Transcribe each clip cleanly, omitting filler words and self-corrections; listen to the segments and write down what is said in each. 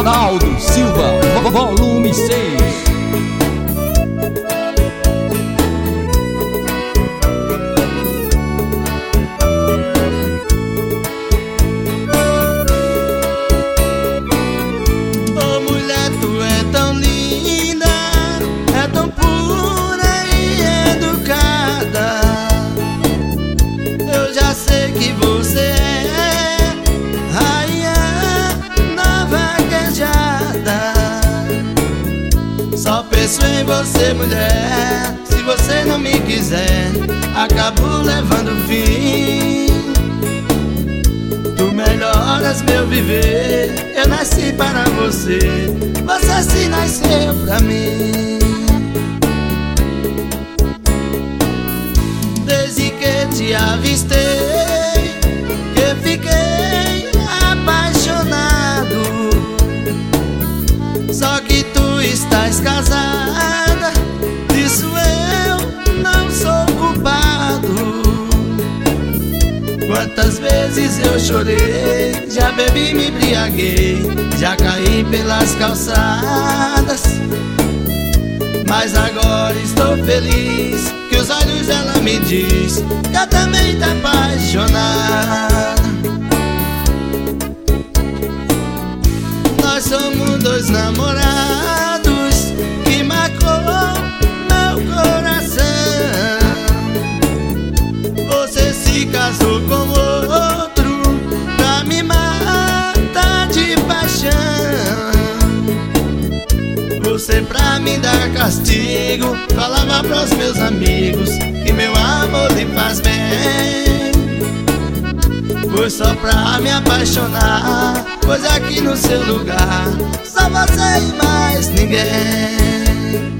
Aldo Silva, volume 6. Que você é rainha da vaquejada. Só penso em você, mulher. Se você não me quiser, acabo levando fim. Tu melhoras meu viver. Eu nasci para você, você se nasceu pra mim. Desde que te avistei, fiquei apaixonado. Só que tu estás casada, disso eu não sou culpado. Quantas vezes eu chorei, já bebi, me embriaguei, já caí pelas calçadas. Mas agora estou feliz, que os olhos dela me diz que eu também tô apaixonado. Nós somos dois namorados que marcou meu coração. Você se casou com outro pra me matar de paixão. Você pra me dar castigo falava pros meus amigos que meu amor lhe faz bem. Foi só pra me apaixonar, pois aqui no seu lugar só você e mais ninguém.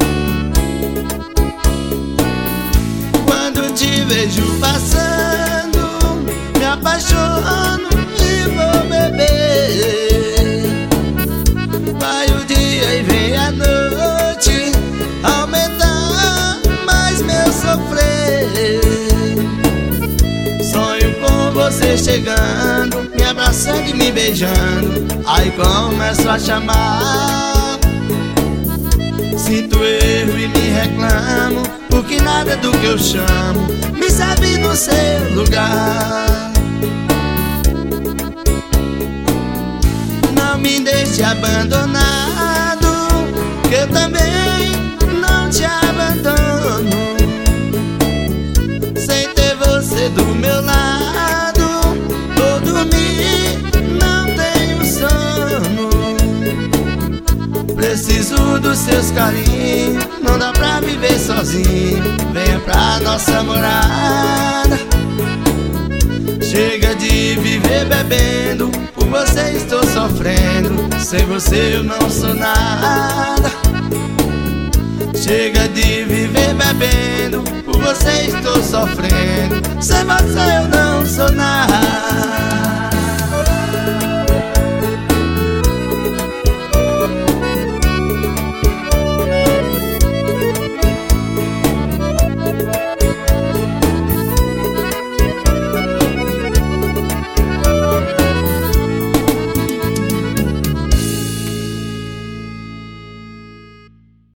Quando te vejo passando, me apaixono e vou beber. Vai o dia e vem a noite aumentar mais meu sofrer. Sonho com você chegando, me abraçando e me beijando. Aí começo a chamar. Sinto erro e me reclamo, porque nada do que eu chamo me serve no seu lugar. Não me deixe abandonado, que eu também não te abandono. Sem ter você do meu lado, vou dormir, não tenho sono. Preciso dos seus carinhos, não dá pra viver sozinho. Venha pra nossa morada. Chega de viver bebendo, por você estou sofrendo. Sem você eu não sou nada. Chega de viver bebendo, por você estou sofrendo. Sem você